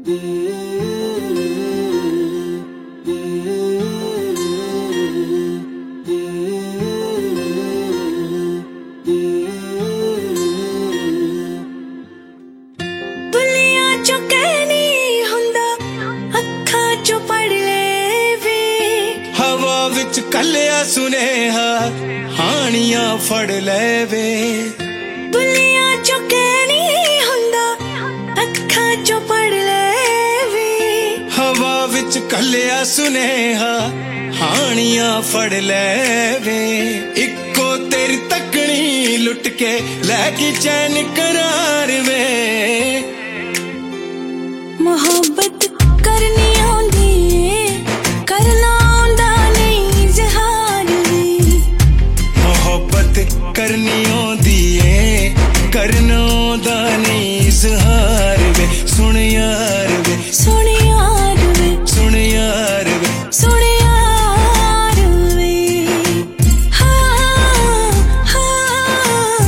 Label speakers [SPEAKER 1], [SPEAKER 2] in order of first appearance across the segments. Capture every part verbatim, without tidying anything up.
[SPEAKER 1] कलिया सुनेहा हानियां फड़ लेवे
[SPEAKER 2] बुलिया चुके नहीं हुंदा अखा चो पड़ लेवे
[SPEAKER 1] हवा विच कलिया सुनेहा हानियां फड़ लेवे इको तेरी तकनी लुट के लैगी चैन करार वे
[SPEAKER 2] मोहब्बत करनी आंदी करना
[SPEAKER 1] करनी आंदी है करना दा नहीं इज़हार वे सुन यार वे
[SPEAKER 2] सुन यार वे
[SPEAKER 1] सुन यार वे
[SPEAKER 2] सुन यार वे हाँ हाँ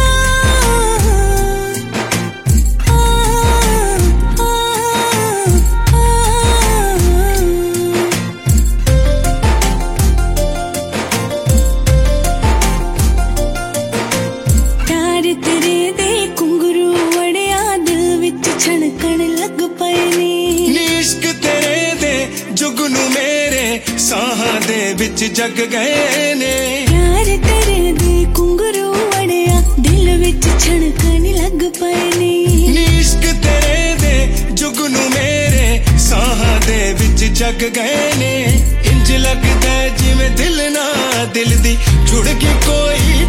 [SPEAKER 2] तेरे दे कुंगरू वड़िया दिल विच छणकण लग पए ने
[SPEAKER 1] इश्क तेरे दे जुगनू मेरे साहां दे विच जग गए ने
[SPEAKER 2] प्यार तेरे दे कुंगरू वड़िया दिल विच छणकण लग पए ने
[SPEAKER 1] इश्क तेरे दे जुगनू मेरे साहां दे विच जग गए ने इंज लगदा जिवें दिल ना दिल दी जुड़ के कोई